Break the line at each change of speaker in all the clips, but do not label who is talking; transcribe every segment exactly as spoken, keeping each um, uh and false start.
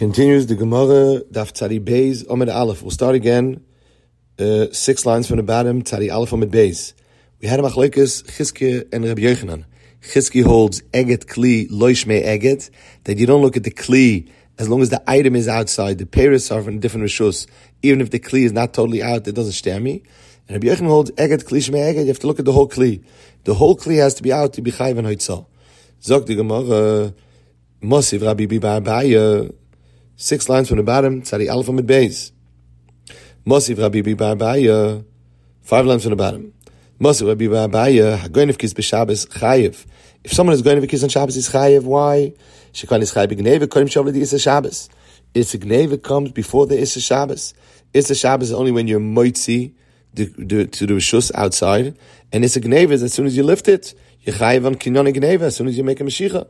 Continues the Gemara, Daf Tzadi Beis, Omed Aleph. We'll start again, uh, six lines from the bottom, Tzadi Aleph Omed Beis. We had a machlokes, Chizkiya and Rabbi Yochanan. Chizkiya holds Eget Kli, Loishme Eget, that you don't look at the Kli as long as the item is outside. The peiros are from different rishus. Even if the Kli is not totally out, it doesn't stir me. And Rabbi Yochanan holds Eget Kli Shme Eget, you have to look at the whole Kli. The whole Kli has to be out to be Chayv and Hoitzah. Zog the Gemara, Mosiv Rabbi Biba Abaya, six lines from the bottom, Tzadi Aleph Amid Beis. Mosiv Rabbi Biba Abaya, five lines from the bottom. Mosiv Rabbi Biba Abaya, Hagoynev Kis B'Shabbos Chayev. If someone is going to kiss on Shabbos, is Chayev. Why? Shekan is Chayev B'Gneva, Kodim Shavle Di Issa Shabbos. Issa Gneva comes before the Issa Shabbos. Issa Shabbos is only when you're moitzi to the Rishus outside, and Issa Gneva is as soon as you lift it. You're Chayev on Kinyon Gneva as soon as you make a Mashiach.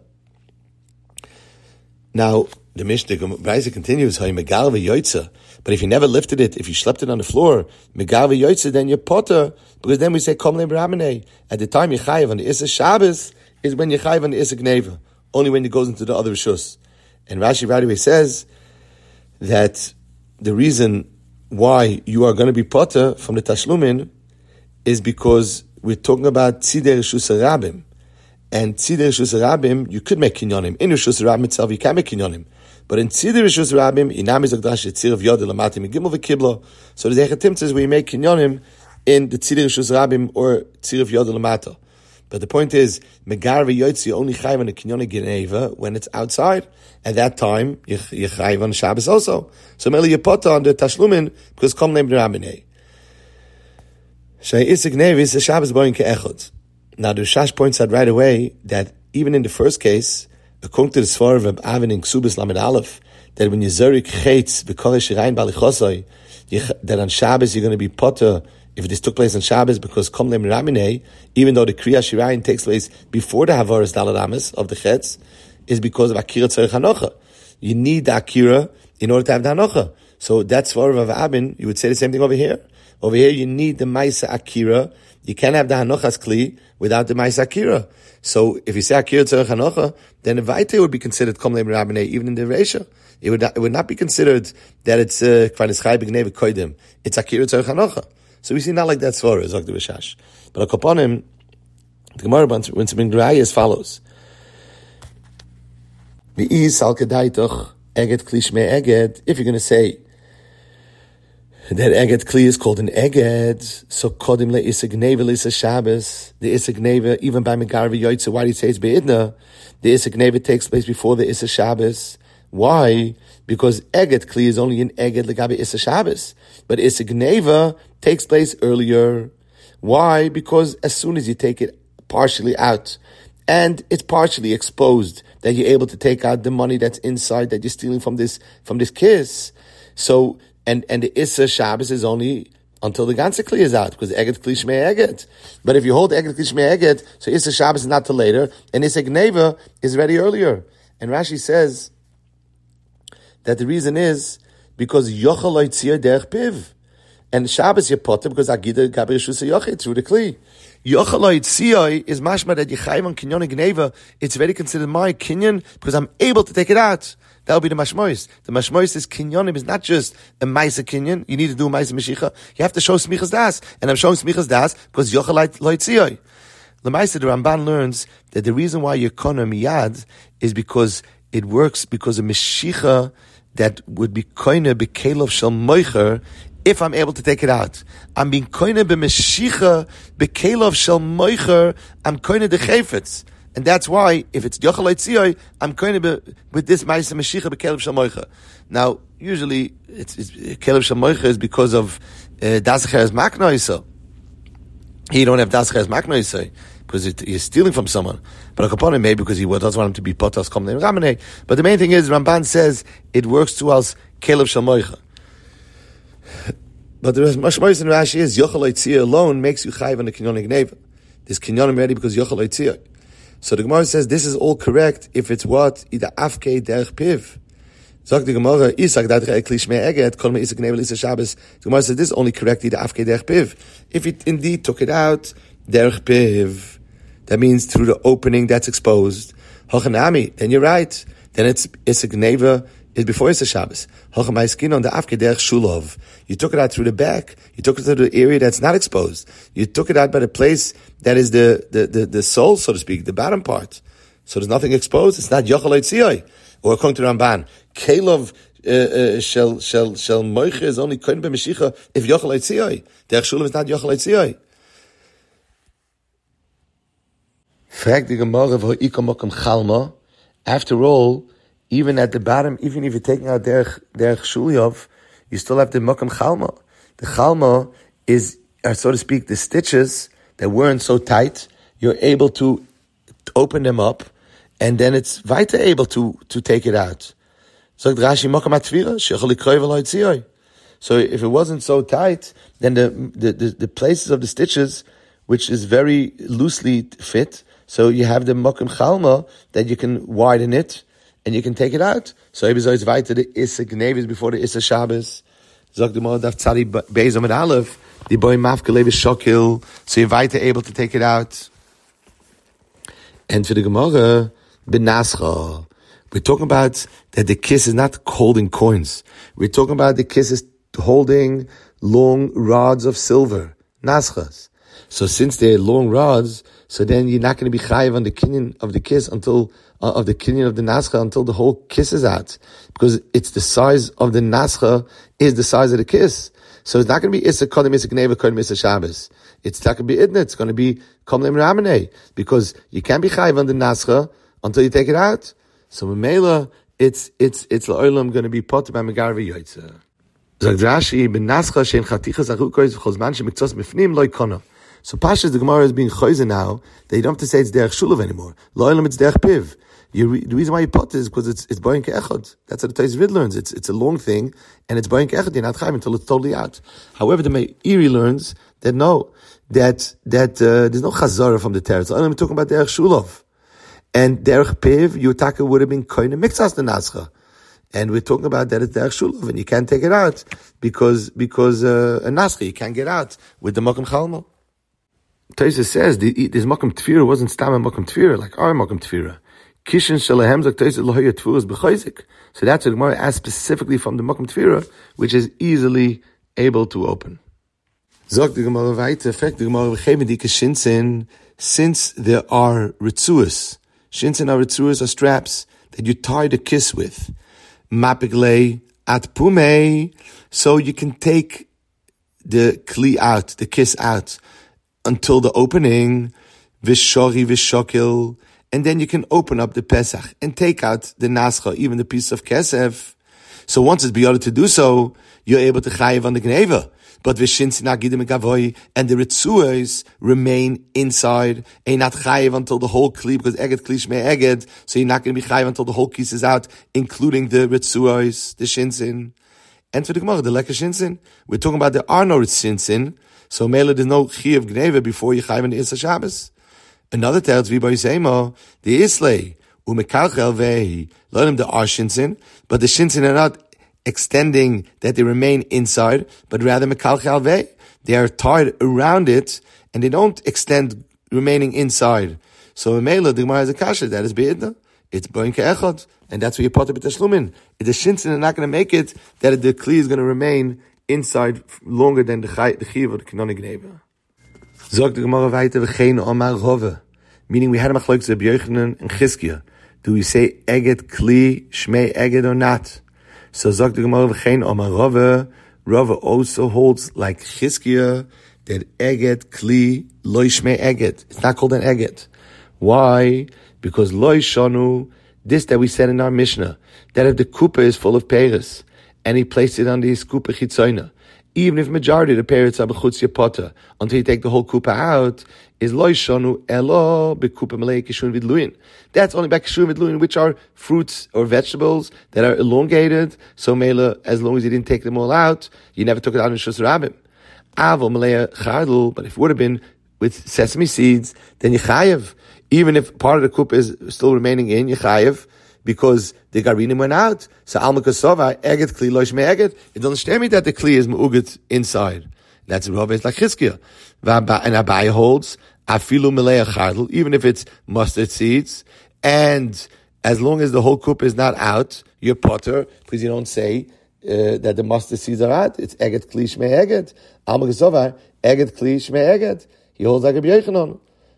Now, the Mishnah Brayza continues, but if you never lifted it, if you slept it on the floor, then you're potter, because then we say, at the time you're chayiv on the Issa Shabbos, is when you're chayiv on the Issa Gneva, only when it goes into the other Rishus. And Rashi right away says that the reason why you are going to be potter from the Tashlumin is because we're talking about Tzidei Rishus Rabim. And Tzidei Rishus Rabim, you could make kinyonim. In Rishus Rabim itself, you can make kinyonim. But in Tzidei Rishus Rabim, inam is agdash tzir of yod lamati megimel v'kiblo. So the Echatim says where you make kinyonim in the Tzidei Rishus Rabim or tzir of yod lamata. But the point is, megar v'yotzi only chayv on the kinyonim geneva when it's outside. At that time, you chayv on Shabbos also. So meli yipota on the tashlumin because kom leim b'raminei. Shei isik nevis the Shabbos boyin ke'echot. Now, the Rishash points out right away that even in the first case, according to the Svar of Avin in Ksubis Lamed Aleph, that when you Zerik Chetz, B'koresh Shirayin Balichosoi, that on Shabbos you're going to be potter if this took place on Shabbos because Kom Lem Raminei, even though the Kriya Shirayin takes place before the Havaras Dalaramis of the Chetz, is because of Akira Tzarech Hanocha. You need the Akira in order to have the Hanocha. So that's Svar of Avin, you would say the same thing over here. Over here you need the Maisa Akira. You can't have the Hanochas Kli without the Maisa Akira. So if you say Akira Tzarech Hanocha, then the Vaite would be considered Kom Leim Rabbanei, even in the Reisha. It would not, it would not be considered that it's Kvanis Chai B'Gnei V'Koidim. It's Akira Tzarech Hanocha. So we see not like that Svara, Zog the Rishash. But upon him, the Gemara when it's been Raya as follows. V'is al Kedaitoch Eget Kli Shmei Eget, if you're going to say that Eget Kli is called an Eged, so Kodim le Issa Gneva Issa Shabbos, the Issa Gneva, even by Megar v'Yoytze, why do you say it's Be'idna? The Issa Gneva takes place before the Issa Shabbos. Why? Because Eget Kli is only an Eged legabe Issa Shabbos. But Issa Gneva takes place earlier. Why? Because as soon as you take it partially out, and it's partially exposed, that you're able to take out the money that's inside that you're stealing from this, from this kiss. So, And and the Issa Shabbos is only until the ganze Kli is out, because Eget Kli Shmei Eget. But if you hold Eget Kli Shmei Eget, so Issa Shabbos is not till later, and Issa Gneva is ready earlier. And Rashi says that the reason is because Yochel Lo Yitzir Derech Piv. And Shabbos you're potter because Agida Gabi Rishus Yochel through the Kli. Yochel Lo Yitzir is mashma that Yechayim on Kinyon Gneva, it's already considered my Kinyon because I'm able to take it out. That will be the mashmois. The mashmois is kinyonim is not just a maisa kinyon. You need to do a maisa meshicha. You have to show smichas das, and I'm showing smichas das because yochel loitziyoi. The maisa, the Ramban learns that the reason why you're kona miyad is because it works because of meshicha that would be koine bekelov shel moicher if I'm able to take it out. I'm being koine b'meshicha bekelov shel moicher. I'm koine the chayfetz. And that's why, if it's Yochel Eitzioi, I'm going to be with this Ma'aseh Mashiach beKelev Shel Moicha. Now, usually, it's, it's Kelev Shel Moicha is because of Das Cheres Maknoisa. Here you don't have Das Cheres Maknoisa, because it, you're stealing from someone. But a Kaponim, maybe because he doesn't want him to be Potas Kom Neim Ramanei. But the main thing is, Ramban says, it works to us Kelev Shel Moicha. But the Mashmois in Rashi is, Yochel Eitzioi alone makes you Chayv on the Kinyon Gneva. This Kinyonim ready because Yochel Eitzioi. So the Gemara says this is all correct if it's what? Ida afkei derech piv. Zog the Gemara, Isak dadre ekli shmei eget, kol me isak nevel isa Shabbos. The Gemara says this is only correct ida afkei derech piv. If it indeed took it out, derech piv, that means through the opening that's exposed. Hochanami, then you're right. Then it's isak neva is before Issa Shabbos. Hochamai skin on the afke derech shulov. You took it out through the back. You took it to the area that's not exposed. You took it out by the place that is the, the, the, the sole, so to speak, the bottom part. So there's nothing exposed. It's not yochel eitziyoi. Or according to Ramban, Kalov shel shel shel moiche is only kohen b'meshicha if yochel eitziyoi. Derech shulov is not yochel eitziyoi. Frag the Gemara v'ho ikom mokum chalma. After all, even at the bottom, even if you're taking out derech derech shulov, you still have the mokum chalma. The chalma is, uh, so to speak, the stitches that weren't so tight. You're able to open them up, and then it's weiter able to to take it out. So Rashi mokum atvira shechol ikroy v'lo yitziyoi. So if it wasn't so tight, then the, the the the places of the stitches, which is very loosely fit, so you have the mokum chalma that you can widen it and you can take it out. So if it's weiter the Issa Gnevis before the Issa Shabbos. Zog the Mordaf Tzadi Beis Amid Aleph, the boy Mafkele Shokil, so you're weiter able to take it out. And for the Gemara, Benascha, we're talking about that the kiss is not holding coins. We're talking about the kiss is holding long rods of silver, naschas. So since they're long rods, so then you're not going to be chayiv on the kinyan of the kiss until uh, of the kinyan of the nascha until the whole kiss is out, because it's the size of the nascha is the size of the kiss. So it's not going to be issa kodim issa gneva kodim issa Shabbos. It's not going to be idna. It's going to be komlim ramene, because you can't be chayiv on the nascha until you take it out. So memela, it's it's it's la'olam going to be pot by megar v'yoytze. Zog Rashi ben nascha shein chatichas achukois v'chozman shemiktzos mifnim loy kono. So Pashas, the Gemara is being choizen now, that you don't have to say it's derech shulav anymore. Lo'olam, it's derech piv. You re, the reason why you put is because it's it's boyin ke'echad. That's what the Tais Vid learns. It's it's a long thing, and it's boyin ke'echad. You're not chayim until it's totally out. However, the Meiri learns that no, that that uh, there's no chazara from the teretz. So I'm talking about derech shulav. And derech piv, your taka would have been koine mixas the nascha. And we're talking about that it's derech shulav, and you can't take it out because because uh, a nascha you can't get out with the mokum chalma. Taisa says the, this makom tefira wasn't stam a makom tefira like our makom tefira. Kishin shalahem zok taisa lohoya tefura b'chayzik. So that's what the Gemara asked specifically from the makom tefira, which is easily able to open. Zok the Gemara weiter, effect the Gemara v'chemen dike shinsin, since there are ritzuas. Shinsin are ritzuas are straps that you tie the kiss with. Mapiglei at pume, so you can take the kli out, the kiss out, until the opening, vishori vishokil, and then you can open up the Pesach and take out the nascha, even the piece of kesef. So once it's beyond to do so, you're able to chayiv on the gneva. But vishinsin agidim gavoy, and the ritzuas remain inside, and not chayiv until the whole kli, because eged kli shmei eged, so you're not going to be chayiv until the whole kiss is out, including the ritzuas, the shinsin. And for the Gemara, the lekka shinsin, we're talking about there are no shinsin. So Mela there's no chi of gneva before you chayv in the Issa Shabbos. Another tells vi by Yisema, the Islay, umekalchel vehi, learn them the are shinsin, but the shinsin are not extending that they remain inside, but rather mekalchel vehi. They are tied around it, and they don't extend remaining inside. So Mela, the Gemara has a kasha, that is beidna. It's boin ke'echad, and that's what you put it b'tashlumin. The shinsin are not going to make it, that the kli is going to remain inside longer than the chiv of the kanonic gneva. Zog the Gemara weiter v'chein omar rove, meaning we had a machlokes of Yochanan and Chizkiah. Do we say eget kli shmei eget or not? So zog the Gemara v'chein omar rove. Rove also holds like Chizkiah that eget kli loy shmei eget. It's not called an eget. Why? Because loy shanu, this that we said in our Mishnah, that if the kupa is full of peres, and he placed it on the kupa chitzoina, even if majority of the peretz are b'chutz yapota, until you take the whole kupa out, is loy shonu elo b'kupa malei kishun vidluin. That's only by kishun vidluin, which are fruits or vegetables that are elongated. So mela, as long as you didn't take them all out, you never took it out in shus rabim. Avo malei chardul, but if it would have been with sesame seeds, then you chayev. Even if part of the kupa is still remaining in, you chayev, because the garinim went out. So alma kasova eget kli loish me eget. It doesn't stand me that the kli is mu'uget inside. That's Rav is like Chizkiah. And Abai holds afilu melea chardel, even if it's mustard seeds, and as long as the whole kup is not out, you're potter, because you don't say uh, that the mustard seeds are out. It's Eget Kli Shmei Eget. Alma Gesovar, Eget Kli Shmei Eget. He holds like a B'Yochanan.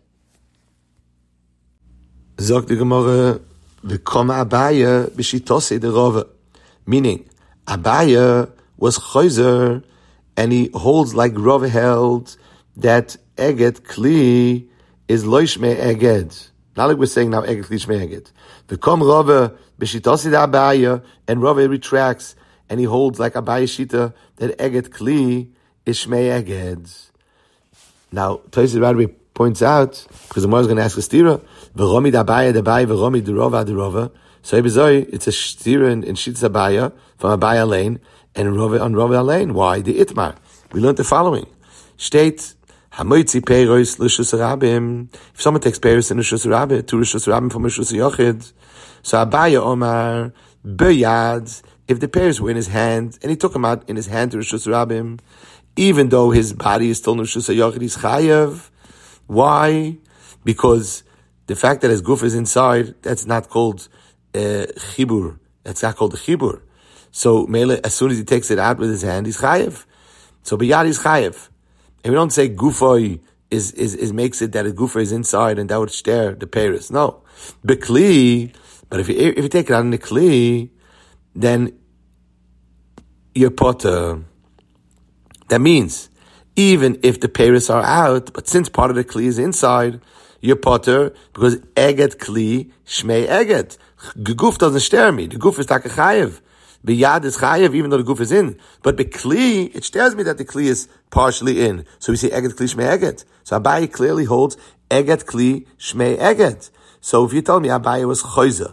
Zog the Gemara, V'koma Abaya b'shitose de Rava. Meaning, Abaya was Chayzer, and he holds like Rava held that Eget Kli is Loishme Eged. Not like we're saying now Eget Kli Shmei Eged. V'kom Rava b'shitose de Abaya, and Rava retracts, and he holds like Abaya Shita that Eget Kli is Shmei Eged. Now, Tosfos Rabbi points out, because the Gemara is going to ask a stira, v'romi d'Abaya d'Abaya v'romi d'Rova d'Rova. So it's a stira in, in Shitz Abaya from Abaya lane and Rova on Rova lane. Why? The Itmar. We learned the following. State hamoitzi peiros l'shus rabim. If someone takes peiros in l'shus rabim, to l'shus rabim from l'shus yochid, so Abaya Omar beyad. If the peiros were in his hand and he took them out in his hand to l'shus rabim, even though his body is still l'shus yochid, he's chayav. Why? Because the fact that his guf is inside, that's not called uh, chibur. That's not called a chibur. So, mele, as soon as he takes it out with his hand, he's chayev. So, biyad is chayev. And we don't say gufoi is, is, is makes it that a gufa is inside and that would stare the Paris. No. Bekli, but if you, if you take it out in the kli, then you're potter. That means, even if the peiros are out, but since part of the kli is inside, you're potter, because eget kli, shmei eget. The guf doesn't stare me. The guf is taka chayev. Biyad is chayev, even though the guf is in. But the kli, it stares me that the kli is partially in. So we say eget kli, shmei eget. So Abaye clearly holds eget kli, shmei eget. So if you tell me Abaye was choyzer,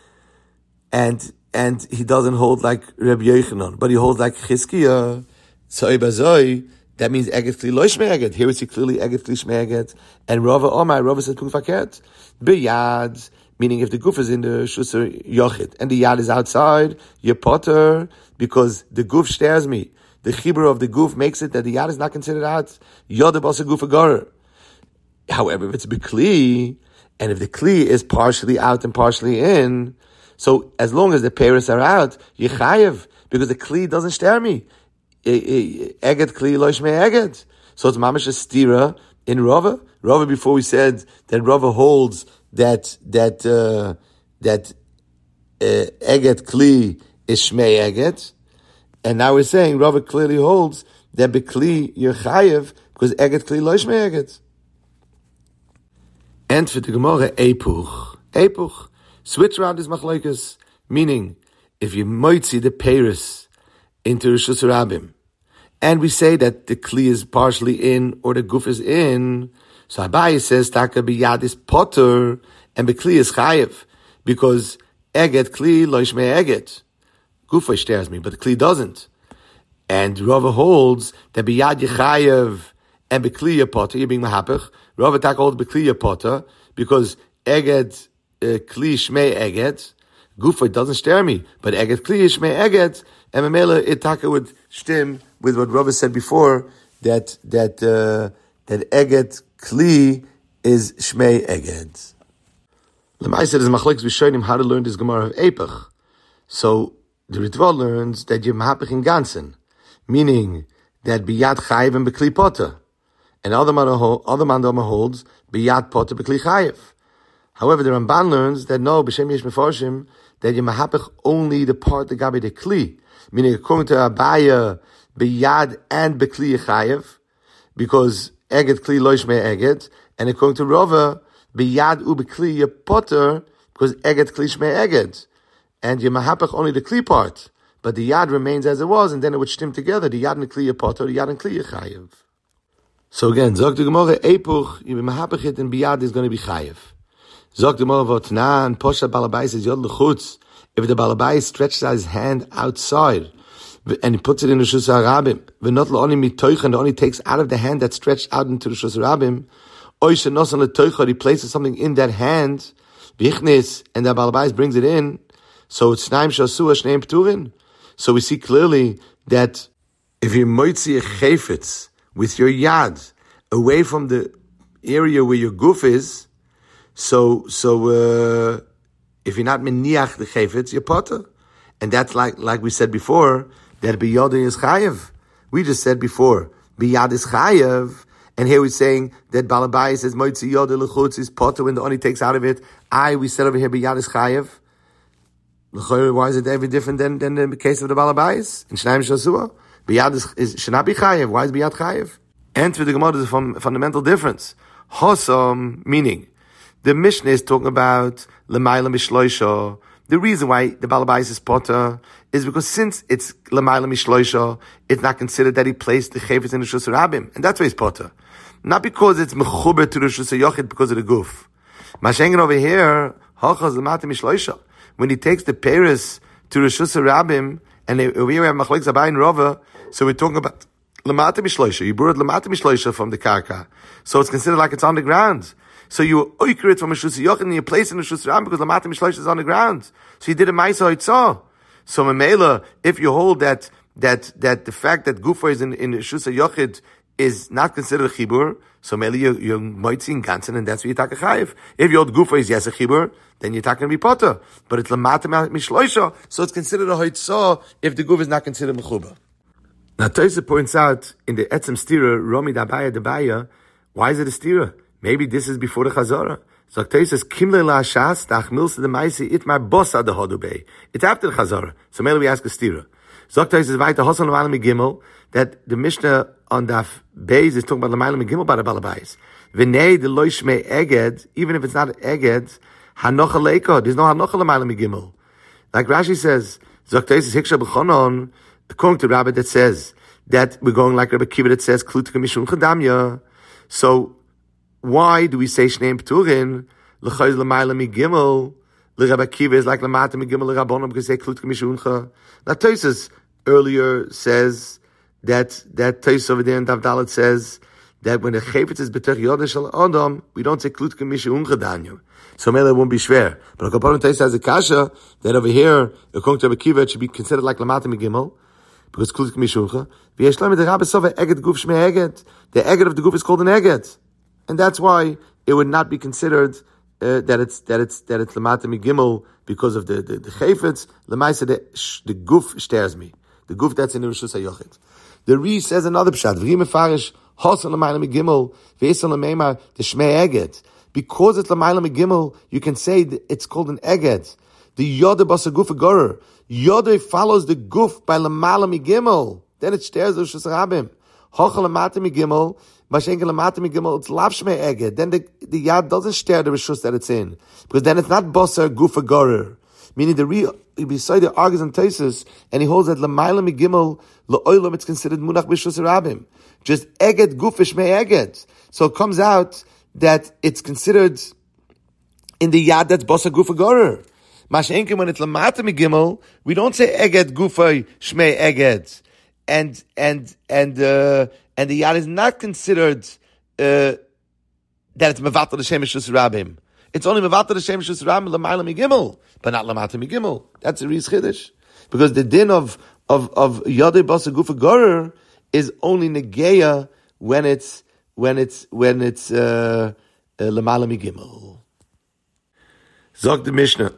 and and he doesn't hold like Rabbi Yochanan, but he holds like Chizkiah, so ibazoi, that means Eget Kli Lo Shmei Eget. Here we see clearly Eget Kli Shmei Eget. And Rava Omar, Rava says Pung Fakert. Biyad, meaning if the guf is in the Shusar Yochid and the Yad is outside, you're potter, because the guf stares me. The chibur of the guf makes it that the Yad is not considered out. Yod Basa Guf Agorer. However, if it's B'Kli, and if the Kli is partially out and partially in, so as long as the peiros are out, you're chayev, because the Kli doesn't stare me. Eget Kli Lo Shmei Eget. So it's mamash a stira in Rava. Rava, before we said that Rava holds that that uh, that uh, Eget Kli is Shmei Eget, and now we're saying Rava clearly holds that B'Kli you're chayev because Eget Kli Lo Shmei Eget. And for the Gemara, Epuch, Epuch, switch around this machlokes, meaning if you moitzi the peiros into Rishus Rabim, and we say that the kli is partially in or the guf is in, so Abaye says taka biyad is potter and the kli is chayev, because eget kli lo shmei eget. Gufa stares me, but the kli doesn't. And Rava holds that biyad yechayev and bekli potter, you're being mahapich. Rava taka holds bekli potter because eget uh, kli shmei eget. Gufa doesn't stare me, but eget kli is shmei eget. And Mamela Itaka would stem with what Rava said before, that that uh, that Eget Kli is Shmei Eget. L'maisa is machlokes. We showed him how to learn this Gemara of Eipach. So the Ritva learns that you're mahapich in ganzen, meaning that biyad chayev and bekli potter, and other man other man holds biyad potter bekli chayev. However, the Ramban learns that no, b'shem yesh mefarshim, that you're mahapich only the part that gabi the kli. Meaning, according to Abaya, biyad and bekli chayev, because eget kli lo shmei eget, and according to Rava, biyad u bekli potter, because eget kli shmei eget, and you mahapach only the kli part, but the yad remains as it was, and then it would stem together, the yad and kli potter, the yad and kli chayev. So again, zog the Gemara, epuch, you mahapach it, and biyad is going to be chayev. Zog the Gemara, v'otna, and posha balabais says yod l'chutz. If the balabais stretches out his hand outside and he puts it in the Rishus Harabim, v'not l'oni mitoich, and only takes out of the hand that stretched out into the Rishus Harabim, oy shenosan l'toich, he places something in that hand, v'yichnis, and the balabais brings it in, so it's naim shasua shneim pturin. So we see clearly that if you moitzi a chayfetz with your yad away from the area where your guf is, so so uh, if you're not meniach the chayfetz, you're potter. And that's like like we said before, that biyad is chayev. We just said before, biyad is chayev. And here we're saying that Balabai says, Moitzi Yod L'chutz is potter when the Oni takes out of it. I, we said over here, biyad is chayev. Why is it every different than, than the case of the Balabais? In Shnaim Shasua? Biyad is, is should not be chayev. Why is biyad chayev? And for the Gemara, there's a fundamental difference. Hosam, meaning, the Mishnah is talking about L'mayla Mishloisha. The reason why the Balabais is potter is because since it's L'mayla Mishloisha, it's not considered that he placed the Chayfetz in the Shus Rabim. And that's why he's potter. Not because it's Mechuber to the Shus Yochid because of the Guf. Mashengen over here, Hachaz L'mata Mishloisha. When he takes the Paris to the Shus Rabim, and over here we have Machlek Zabay and Rava, so we're talking about L'mata Mishloisha. You brought L'mata Mishloisha from the Karka. So it's considered like it's on the ground. So you oiker it from a Shus Yochid and you place it in the Shus Rabim because L'mata Mishloisha is on the ground. So you did a Maisa Hitzah. So Mamela, if you hold that that that the fact that Gufa is in in Shus Yochid is not considered a Chibur, so Mamela you're, you're Moitzin Gansen, and that's where you take a Chayiv. If your Gufa is yes a Chibur, then you're taking to be Potter. But it's L'mata Mishloisha, so it's considered a Hitzah if the Gufa is not considered Mechuba. Now Tosa points out in the Etzem Stira, Romi Dabaya Dabaya, why is it a Stira? Maybe this is before the Chazorah. So Tosa says, Kimle la Shas, Tach Milsa the Maisi, it my boss at the Hodubei. It's after the Chazorah. So maybe we ask a Stira. Zokta says, Vaita Hosan L'mayla Gimel, that the Mishnah on Daf Beis is talking about L'mayla Gimel by the Balabais. V'nei de lo yishmei Eged, even if it's not Eged, Hanocha Leiko, there's no Hanocha L'mayla Gimel. Like Rashi says, Zokta says, Hiksha B'chonon, according to Rabbi that says, that we're going like Rabbi Kiva that says, Klutika Mishum Chadamya. So, why do we say Shnei P'turin, L'chayz L'mayla Gimel, L'Rabbi Kiva is like L'mata Gimel L'Rabbonim because they Klutika Mishuncha. Now Tosas earlier says that that Tosas over there in Davdalat says that when the Chayfetz is B'tech Yodesh Shal Adam, we don't say Klutika Mishuncha Daniel. So maybe it won't be schwer. But according to Tosas has a kasha that over here, according to Rabbi Kiva, it should be considered like L'mata Gimel because Klutika Mishuncha. V'yeshlam the Rabbi Sova Eged Guf Shmei Eged. The Eged of the Guf is called an Eged. And that's why it would not be considered uh, that it's that it's that it's L'mata Gimel because of the the, the Chayfetz. L'maisa the the Guf stares me. The Guf that's in the Rishus HaYochid. The Ri says another pshat. V'ri mefarish Hosan L'mayla Gimel v'Yisrael L'meimar the Shmei Eged. Because it's L'mayla Gimel, you can say that it's called an Eged. The Yoda Basa Guf Agorer. Yoda follows the Guf by L'mayla Gimel. Then it stares the Rishus Rabim. Hochel L'mata Gimel. It's lav shmei eged. Then the, the yad doesn't stare the rishus that it's in, because then it's not basar gufa gorer. Meaning the real beside the argues and Tosas, and he holds that l'mayla migimel le'olam it's considered munach b'shus rabim. Just eged gufa shmei eged. So it comes out that it's considered in the yad that's basar gufa gorer. Mashenkim when it's l'mata migimel, we don't say eged gufa shmei eged, and and and. uh And the yad is not considered uh, that it's mevatel the shemesh shus rabim. It's only mevatel the shemesh shus rabim l'mayla migimel, but not l'mata migimel. That's a reis chiddush, because the din of of of yadei basa gufa gorer is only negeya when it's when it's when it's uh, uh, l'mayla migimel. Zog the Mishnah.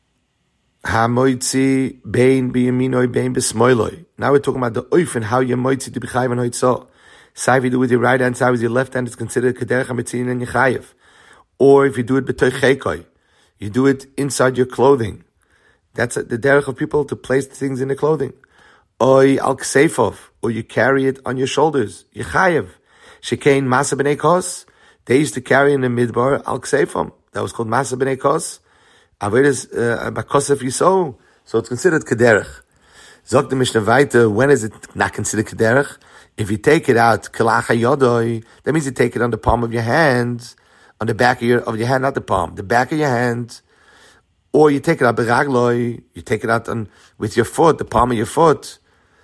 Ha-moitzi bein biyaminoi bein besmoiloi. Now we're talking about the oifen, how you moitzi to be chayiv and hoitzah. So if you do it with your right hand, side with your left hand, it's considered kederech hamitzin and yechayev. Or if you do it b'toich cheikoi, you do it inside your clothing. That's the derech of people to place things in the clothing. Oy al kseifov, or you carry it on your shoulders. Yechayev. Shekein masa b'nei kos. They used to carry in the midbar al kseifom. That was called masa b'nei kos. Avedas bakosef yisou. So it's considered kederech. Zog the Mishnah weiter, when is it not considered kederech? If you take it out, kalacha yodoi, that means you take it on the palm of your hand, on the back of your of your hand, not the palm, the back of your hand, or you take it out beragloi, you take it out on with your foot, the palm of your foot,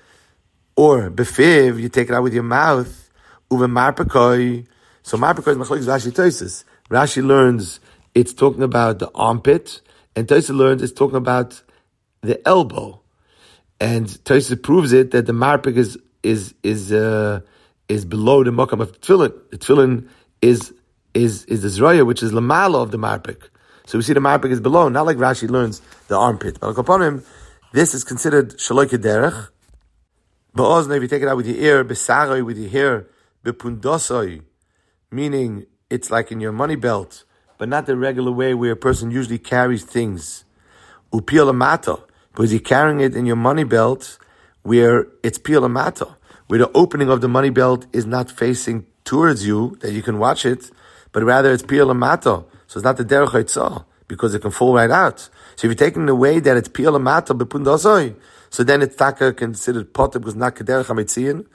or befiv, you take it out with your mouth, uve marpekoi. So marpekoi is machlokes Rashi Tosas. Rashi learns it's talking about the armpit, and Tosas learns it's talking about the elbow, and Tosas proves it that the marpek is. is is uh, is below the makam of the tefillin. The tefillin is is is the zroya, which is lamala of the marpek. So we see the marpek is below, not like Rashi learns the armpit. But upon him, this is considered shaloi kederech. Ba'ozna, if you take it out with your ear, besaroi, with your hair, bepundosoi, meaning it's like in your money belt, but not the regular way where a person usually carries things. Upil amata, because you're carrying it in your money belt where it's pil amata, where the opening of the money belt is not facing towards you, that you can watch it, but rather it's pil amata. So it's not the derech haitzah, because it can fall right out. So if you're taking the way that it's pil amata bepundosoi, so then it's taka considered potter because not kederech hametzion.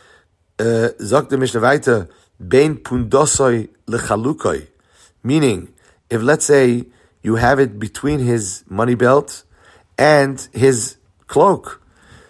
Zok the Mishnah weiter, bein pundosoi lechalukoi, meaning if let's say you have it between his money belt and his cloak,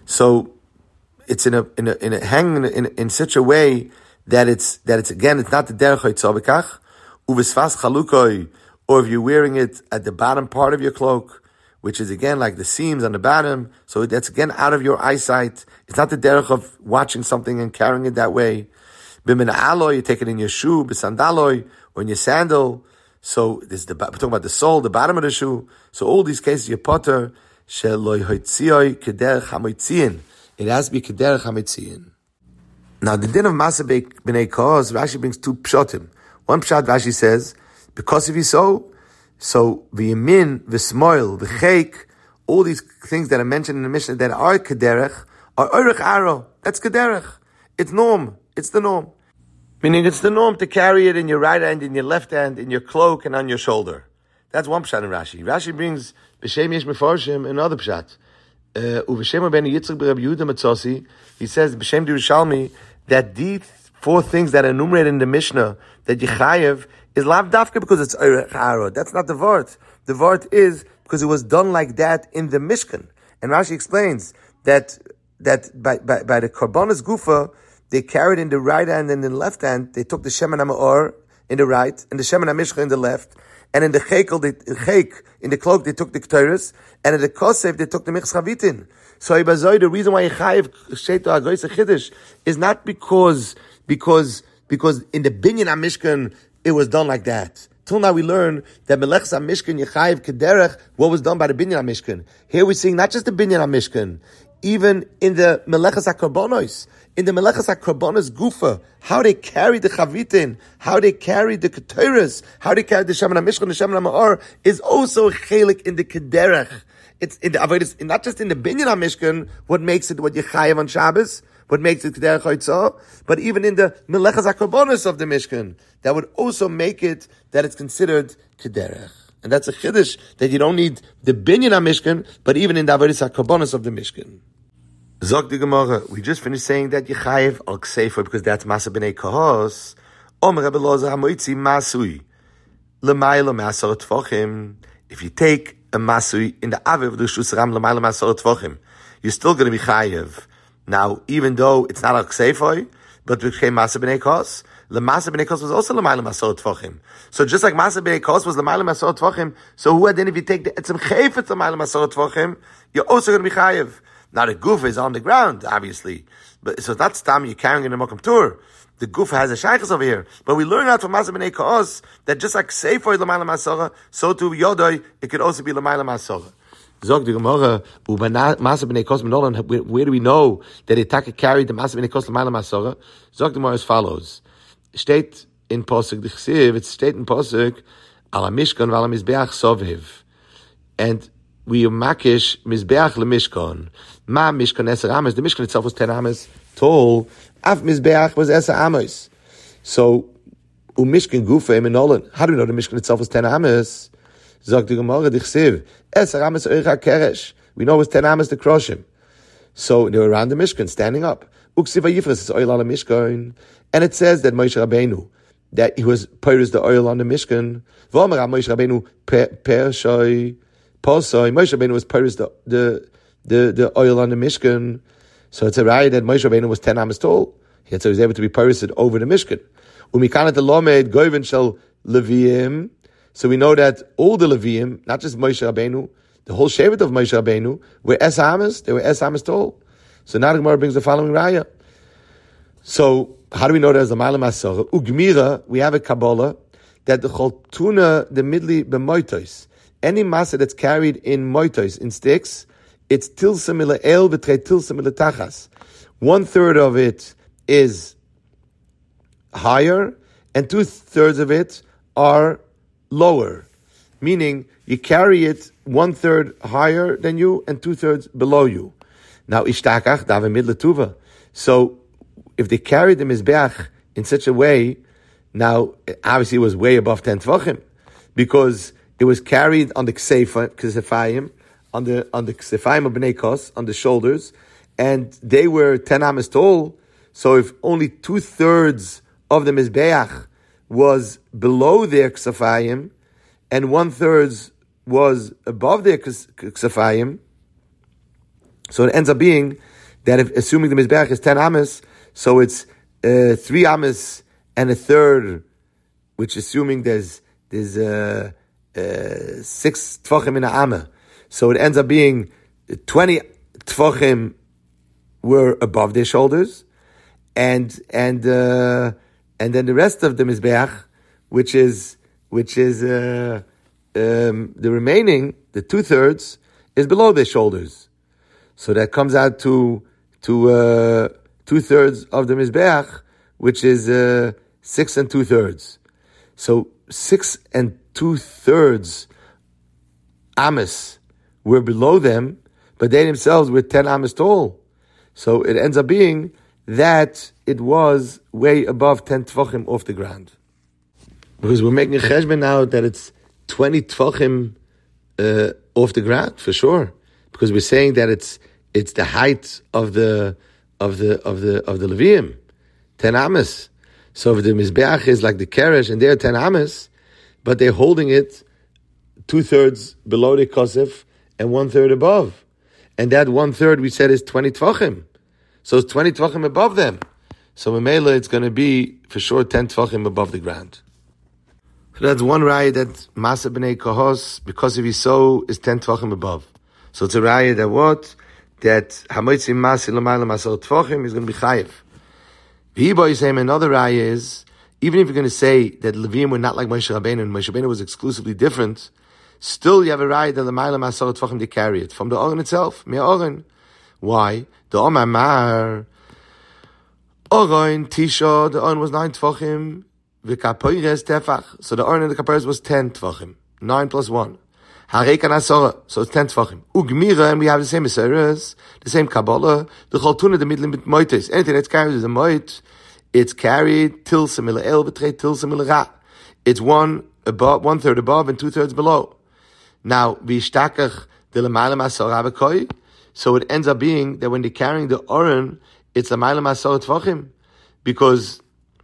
so it's in a in a in a hanging in, in in such a way that it's that it's again it's not the derech haitzah bekach uvesfas chalukoi, or if you're wearing it at the bottom part of your cloak, which is again like the seams on the bottom, so that's again out of your eyesight. It's not the derech of watching something and carrying it that way. Bimin aloy, you take it in your shoe, bisandaloi, or in your sandal. So this is the, we're talking about the sole, the bottom of the shoe. So all these cases, your potter, sheloy hoitzioi kederech hamoitziin. It has to be kederech hamoitziin. Now the din of Masa b'nei Koz, Rashi brings two pshatim. One pshat, Rashi says, because if you so, so v'yamin, v'smoil, v'cheik, all these things that are mentioned in the Mishnah that are kederech, are orech aro. That's kederech. It's norm. It's the norm. Meaning it's the norm to carry it in your right hand, in your left hand, in your cloak, and on your shoulder. That's one pshat in Rashi. Rashi brings b'shem yesh mefarshim another pshat. Uv'shem ben Yitzchak b'Rabbi Yehuda Matzosi, he says b'shem Yerushalmi that these four things that are enumerated in the Mishnah that Yechayev is lav dafka because it's orech aro. That's not the vart. The vart is because it was done like that in the Mishkan. And Rashi explains that that by by, by the Karbonos Gufa, they carried in the right hand and in the left hand, they took the Shemen HaMa'or in the right, and the Shemen HaMishcha in the left, and in the Chekel, the Chek, in the cloak, they took the Ketores, and in the Kosef, they took the Michs Chavitin. So Ibazoi, the reason why Yechayev Sheto HaGoyse Chiddush is not because, because, because in the Binyan HaMishkan, it was done like that. Till now we learn that Melechs HaMishkan, Yechayev Kederech, what was done by the Binyan HaMishkan. Here we're seeing not just the Binyan HaMishkan, even in the Melechas HaKarbonos, in the Melechas HaKarbonos Gufa, how they carry the Chavitin, how they carry the Ketores, how they carry the Shemen HaMishcha and the Shemen HaMa'or, is also chelik in the Kederech. It's in the Avodas, not just in the Binyan HaMishkan, what makes it what Yechayev on Shabbos, what makes it Kederech Haitzah, but even in the Melechas HaKarbonos of the Mishkan, that would also make it that it's considered Kederech. And that's a chiddush that you don't need the binyan HaMishkan, but even in the avodas HaKarbonos of the Mishkan. Zog the Gemara, we just finished saying that Yechayev al Kseifa because that's Masa b'nei Kahos. Omer Rebbe Loza hamoitzi masui l'mayla ma'asar tefachim. If you take a masui in the aviv of the Rishus Ram l'mayla ma'asar tefachim, you're still going to be Chayev. Now, even though it's not al Kseifa, but it became Masa b'nei Kahos, the Masa b'nei Kos was also l'mayla masor tefachim. So just like Masa b'nei Kos was l'mayla masor tefachim, so who then if you take the etzem chayfetz l'mayla masor tefachim, you're also going to be chayev. Now the goof is on the ground, obviously, but so that's time you're carrying in the Mokum Tur. The goof has a shaykhs over here, but we learn out from Masa b'nei Kos that just like sefer is l'mayla masor, so too yodoi it could also be l'mayla masor. Zog the Gemara, Masa b'nei Kos menolan. Where do we know that Itaka carried the Masa b'nei Kos l'mayla masor? Zog the Gemara as follows. Steht in Posuk the Chsiv, it's state in Posuk, ala Mishkan v'ala Mizbeach Soviv. And we makish Mizbeach leMishkan. Ma Mishkan Eser Amos. The Mishkan itself was ten Amos tall. Af Mizbeach was Eser Amos. So, u Mishkan Gufa Eminolan. How do we know the Mishkan itself was ten Amos? Zog the Gemara the Chsiv. Eser Amos Oicha Keresh. We know it was ten Amos to crush him. So, they were around the Mishkan, standing up. Uksiva Yifres is oil on the Mishkan. And it says that Moshe Rabbeinu, that he was purged the oil on the Mishkan. V'omer Moshe Rabbeinu pershoi posoi. Moshe Rabbeinu was purged the, the the the oil on the Mishkan. So it's a right that Moshe Rabbeinu was ten amos tall. Yet so he was able to be purged over the Mishkan. Umikanat Elomed Goyven Shel Leviim. So we know that all the Leviim, not just Moshe Rabbeinu, the whole Shevet of Moshe Rabbeinu were es amos. They were es amos tall. So now the Gemara brings the following raya. So how do we know there's a Ma'ala Masora? Ugmira, we have a Kabbalah that the Choltuna, the Midli, the Moitos, any Masa that's carried in Moitos, in sticks, it's tilsa mila el v'trei tilsa mila tachas. One third of it is higher, and two thirds of it are lower. Meaning, you carry it one third higher than you and two thirds below you. Now, ishtakach dava mid letuva. So, if they carried the mizbeach in such a way, now obviously it was way above ten tvachim, because it was carried on the ksefayim, on the on the ksefayim of bnei kos, on the shoulders, and they were ten amas tall. So, if only two thirds of the mizbeach was below their ksefayim, and one third was above their ksefayim, so it ends up being that if, assuming the mizbeach is ten amas, so it's uh, three amas and a third, which assuming there's there's uh, uh, six tfachim in a amma, so it ends up being twenty tfachim were above their shoulders, and and uh, and then the rest of the mizbeach, which is which is uh, um, the remaining, the two thirds, is below their shoulders. So that comes out to to uh, two thirds of the mizbeach, which is uh, six and two thirds. So six and two thirds amas were below them, but they themselves were ten amas tall. So it ends up being that it was way above ten tefachim off the ground. Because we're making a cheshbon now that it's twenty tefachim uh, off the ground for sure. Because we're saying that it's it's the height of the of the of the of the Levium, ten amas. So if the mizbeach is like the keresh and they're ten amas, but they're holding it two thirds below the kosef and one third above, and that one third we said is twenty tefachim. So it's twenty tefachim above them. So Mamela, it's going to be for sure ten tefachim above the ground. So that's one raya that Masa b'nei Kohos, because of his soul, is ten tefachim above. So it's a raya that what? That Hamoitzim Masi l'mayla Masar tefachim is going to be chayiv. V'hibo is saying another raya is, even if you're going to say that Levim were not like Moshe Rabbeinu, and Moshe Rabbeinu was exclusively different, still you have a raya that l'mayla Masar tefachim they carry it from the Oren itself, Mea Oren. Why? The Omar Mar Oren Tisha, the Oren was nine tefachim. The kapoires tefach. So the Oren and the kapoires was ten tefachim. Nine plus one. Harekan asora. So it's ten tefachim. Ugmira, and we have the same Meseres, the same Kabbalah. The chaltuna, the middle bit moites. Anything that's carried is a moit. It's carried till similar el betrei till similar ra. It's one above, one third above, and two thirds below. Now v'ishtakach the l'maylam asora v'koi. So it ends up being that when they're carrying the Oren, it's l'maylam asora tefachim, because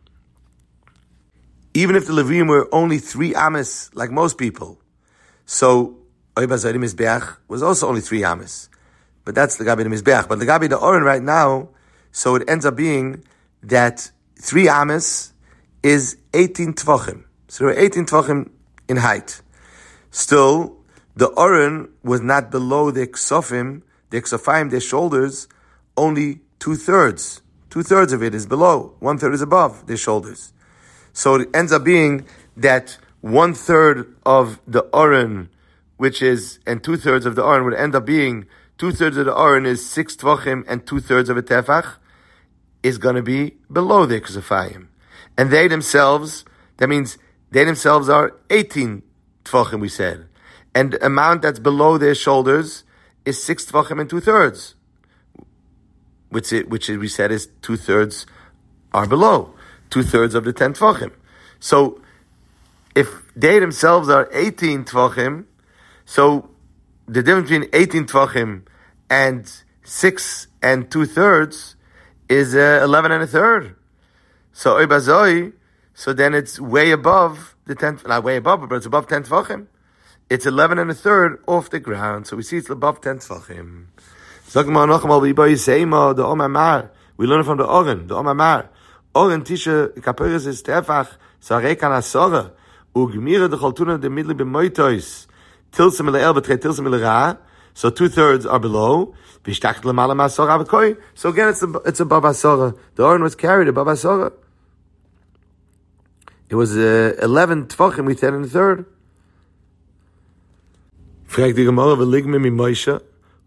even if the Levim were only three amas, like most people, so Oy Bazari Mizbeach was also only three amas. But that's the Gabi the Mizbeach. But the Gabi the Oren right now, so it ends up being that three amas is eighteen tvachim. So there are eighteen tvachim in height. Still, the Oren was not below the Ksofim, the Ksofim, their shoulders, only two thirds. Two thirds of it is below. One third is above their shoulders. So it ends up being that one third of the Oren, which is, and two thirds of the Oren would end up being, two thirds of the Oren is six tvachim, and two thirds of a tefach is going to be below the ksefayim. And they themselves, that means they themselves are eighteen tvachim, we said. And the amount that's below their shoulders is six tvachim and two thirds. Which, it, which we said is two thirds are below. Two thirds of the ten tvachim. So, if they themselves are eighteen tvachim, so the difference between eighteen tvachim and six and two thirds is uh, eleven and a third. So oibazoi, so then it's way above the ten, not way above, but it's above ten tvachim. It's eleven and a third off the ground. So we see it's above ten tvachim. We learn it from the Oren, the Omar Mar. Oren tisha kaperes is tefach sarekan asora ugmira the chaltuna the middle b'moitos tilsem el betrei tilsem el ra. So two thirds are below. V'ishtach l'malam asora v'koi. So again, it's it's above asora. The Oren was carried above asora. It was uh, eleven tefachim. We said in the third. Frag the Gemara v'ligme mi Moshe.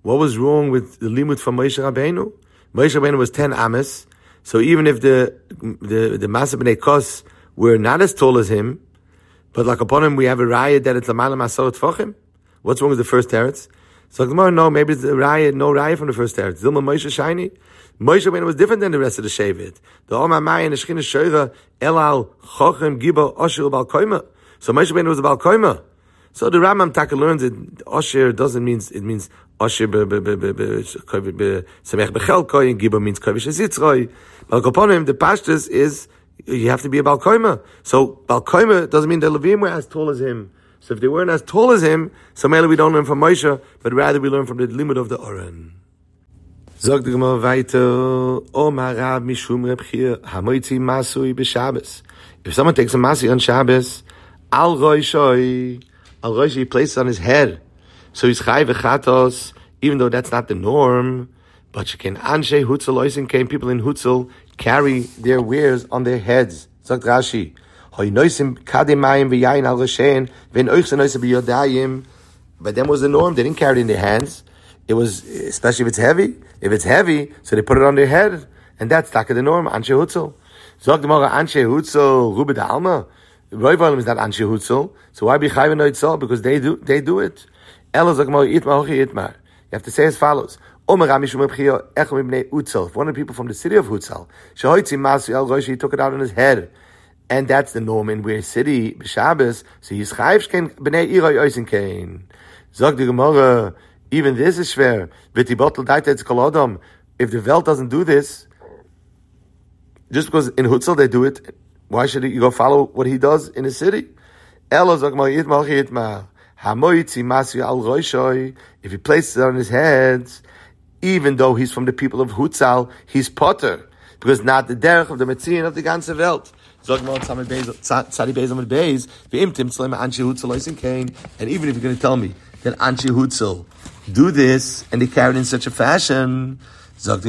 what was wrong with the limud from Moshe Rabbeinu? Moshe Rabbeinu was ten amas, so even if the the the Masa B'nai Kos were not as tall as him, but like upon him we have a raya that it's Lamala Masot Tfachim. What's wrong with the first teretz? So Gemara, no, maybe it's the raya, no raya from the first teretz. Dilma Moshe Shiny. Moshe Rabbeinu was different than the rest of the Shevet. The Omar Mai and the Shechina Shoira Elal Chochem Giba Osher Bal Koima. So Moshe Rabbeinu was a Bal Koima. So the Rambam Taka learns that Osher doesn't mean, it means Osher be be be be be Samech Bechelkoi, and Giba means Kovish Zitzroi. But upon him, the Pashtus is you have to be a Bal Koima. So Bal Koima doesn't mean the Levim were as tall as him. So if they weren't as tall as him, so maybe we don't learn from Moshe, but rather we learn from the limit of the Oren. Zog the Gemara weiter, Omar Rab Mishum Reb Chir, Hamoitzi Masui b'Shabbos. If someone takes a Masi on Shabbos, Al Roishoi, Al Roishoi, he places it on his head. So he's Chai v'chatos, even though that's not the norm, but you can Anshe Hutzel Oisin came, people in Hutzel carry their wares on their heads. Zog Rashi, Hoi Noisim Kademayim v'yayin al Roshein, V'en Oichsen Noisim v'yodayim, but then was the norm, they didn't carry it in their hands. It was, especially if it's heavy. If it's heavy, so they put it on their head. And that's taka the norm, Anshe Hutzel. Zog the Mora, Anshe Hutzel, Rube da Alma. Roivalim is not Anshe Hutzel. So why be Chayv Noitzol? Because they do, they do it. Elo Zog Mora, Itmar Hochi Itmar. You have to say as follows. Omer Ramishum Ebchio, Echom Ibnei Utzel. If one of the people from the city of Hutzel, Shehoitzi Masu El Roshi, he took it out on his head. And that's the norm in where city, B'Shabbos, so he's Chayv Shken B'nei Iroi Oisin Kain. Zog the Gemara, even this is schwer. If the Welt doesn't do this, just because in Hutzel they do it, why should you go follow what he does in the city? If he places it on his head, even though he's from the people of Hutzal, he's potter, because not the derech of the Metzion of the ganze Welt. And even if you're going to tell me that Anshe Hutzel do this, and they carry it in such a fashion, since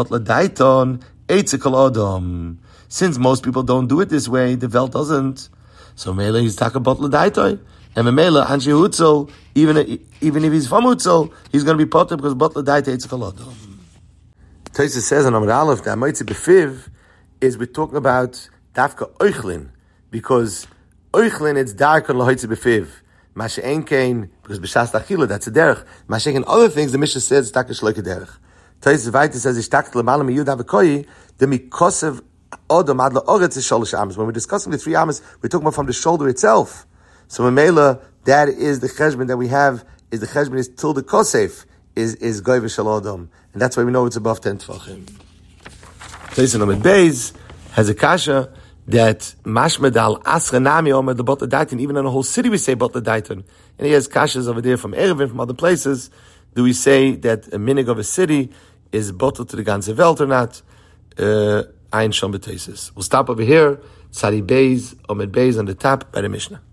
most people don't do it this way, the Welt doesn't. So Mela, he's taka botla daitoi. And Mela, Anshe Hutzel, even, even if he's from Hutzel, he's going to be potter because botla daitoi eitzel odom. Tosfos says on Amud Aleph that Moitzi Befiv is we're talking about Dafka Oichlin, because Oichlin it's darker than Loitzi Befiv. Mashe Enkein, because B'Shas Tachila, that's a derech. Mashe Enkein, other things, the Mishnah says, Taka Shloike derech. Tosfos Vayta says, Ishtak L'mala Miyud Havakoi, the Mikosev Odom Ad La'oretz is Sholosh Amos. When we're discussing the three Amos, we're talking about from the shoulder itself. So Mamela, that is the cheshbon that we have, is the cheshbon is till the Kosef, is, is Goy V'Shal Odom. And that's why we know it's above ten Tvachim. Tosfos Amud Beis has a kasha, that mashmedal asranami omer the botla daitin, even in a whole city we say botla daitin. And he has kashas over there from Erevin, from other places. Do we say that a minig of a city is bottle to the ganze Welt or not? Ein Shom B'Tosfos. We'll stop over here. Tzadi Beis, Omed Beis on the top by the Mishnah.